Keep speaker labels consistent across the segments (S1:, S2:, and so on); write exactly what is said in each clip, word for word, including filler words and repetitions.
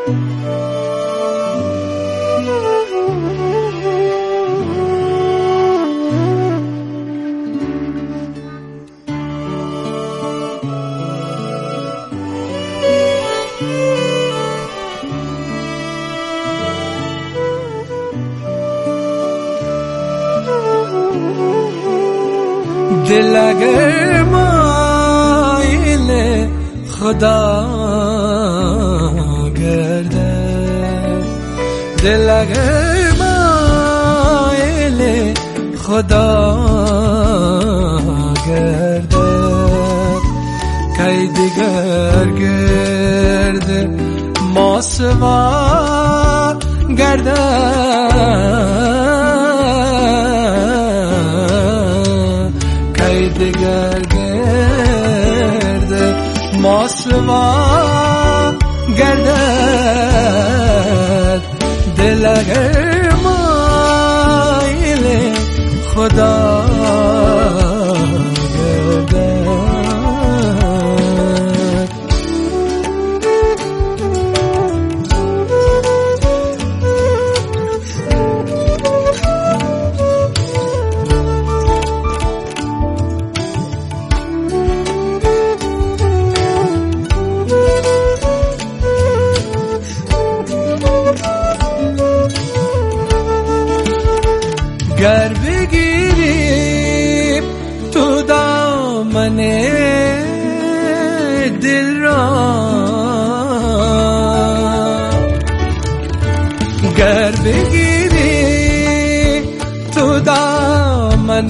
S1: دل اگر مایل خدا گرده، دل اگر مایل خدا گرده، کی دیگر گرده ما سوا گرده، دیگر گرده ما سوا گردد، دل اگر مایل خدا گردد. گر بگیریم تو دامن دل را، گر بگیریم تو دامن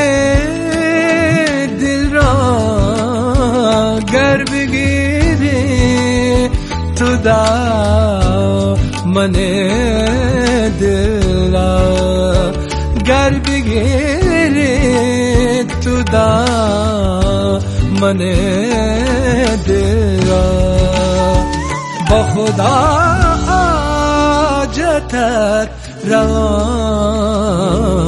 S1: دل را، گر بگیریم تو دامن دل را، گر بگیری تو دامن دل را، با خدا حاجتت روا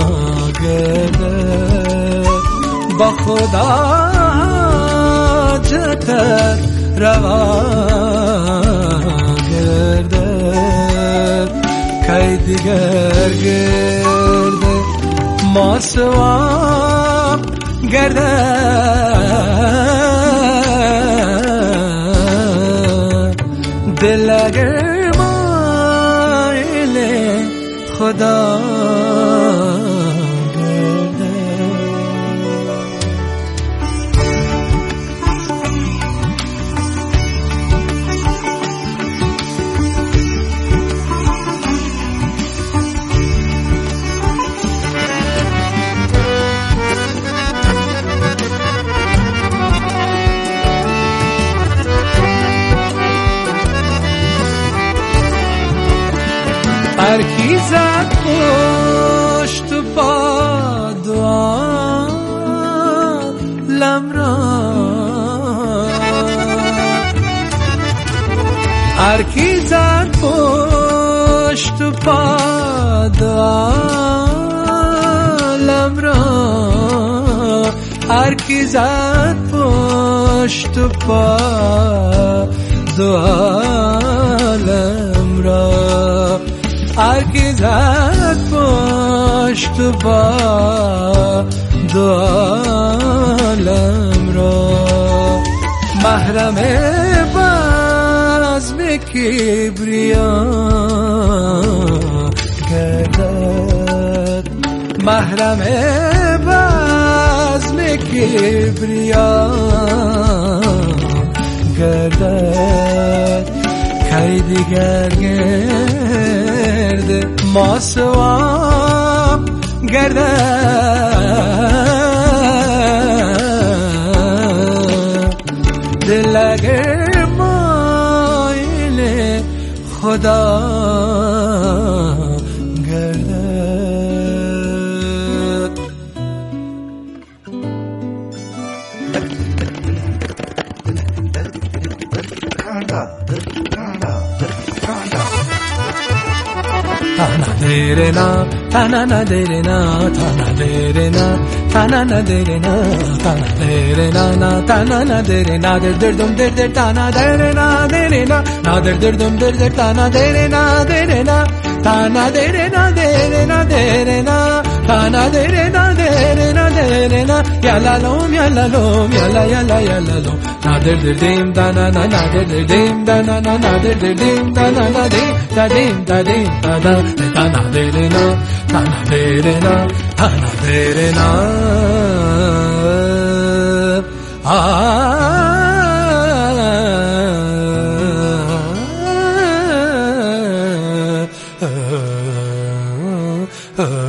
S1: گردد، با خدا حاجتت روا گردد، کی دیگر گرده ما سوا گردد، دل اگر مایل خدا هر کی زد پشت با دعا لم را، هر کی زد پشت با دعا لم را، هر کی زد پشت با دعا لم را، هر کی زد پشت با دو عالم را، محرم بزم کبریا گردد، محرم بزم کبریا گردد، کی دیگر گرده ما سوا گردد، دل اگر مایل خدا گردد. de re na ta na na de re na ta na de re na ta na na de re na ta na de re na na ta na na de re na de de dum de de ta na de re na de re na na de de dum de de ta na de re na de re na ta na de re na de re na de re na ta na de re na de re na de re na ya la lom ya la lom ya la ya la ya la lom na de de dim da na na na de de dim da na na na de de dim da na na dim da dim da dim da da ta na de re na ta na de re na ta na de re na ah